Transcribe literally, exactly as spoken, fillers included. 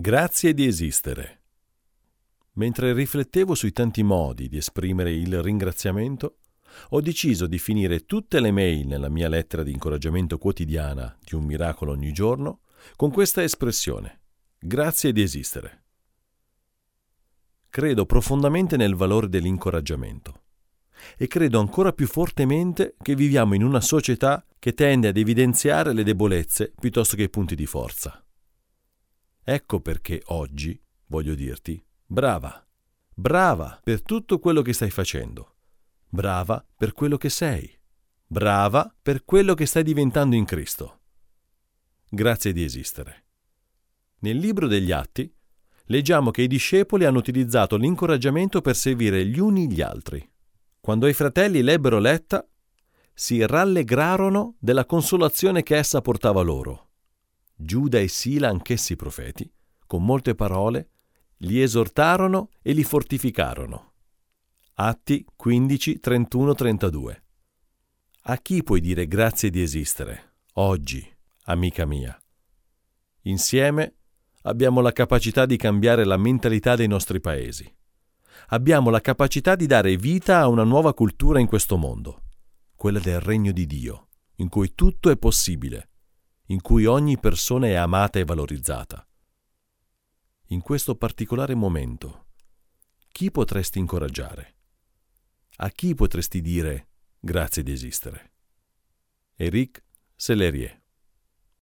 Grazie di esistere. Mentre riflettevo sui tanti modi di esprimere il ringraziamento, ho deciso di finire tutte le mail nella mia lettera di incoraggiamento quotidiana di un miracolo ogni giorno con questa espressione: grazie di esistere. Credo profondamente nel valore dell'incoraggiamento e credo ancora più fortemente che viviamo in una società che tende ad evidenziare le debolezze piuttosto che i punti di forza. Ecco perché oggi voglio dirti: brava, brava per tutto quello che stai facendo, brava per quello che sei, brava per quello che stai diventando in Cristo. Grazie di esistere. Nel libro degli Atti leggiamo che i discepoli hanno utilizzato l'incoraggiamento per servire gli uni gli altri. Quando i fratelli l'ebbero letta, si rallegrarono della consolazione che essa portava loro. Giuda e Sila, anch'essi profeti, con molte parole, li esortarono e li fortificarono. Atti quindici, trentuno trentadue. A chi puoi dire grazie di esistere, oggi, amica mia? Insieme abbiamo la capacità di cambiare la mentalità dei nostri paesi. Abbiamo la capacità di dare vita a una nuova cultura in questo mondo, quella del regno di Dio, in cui tutto è possibile, in cui ogni persona è amata e valorizzata. In questo particolare momento, chi potresti incoraggiare? A chi potresti dire grazie di esistere? Éric Sellerier.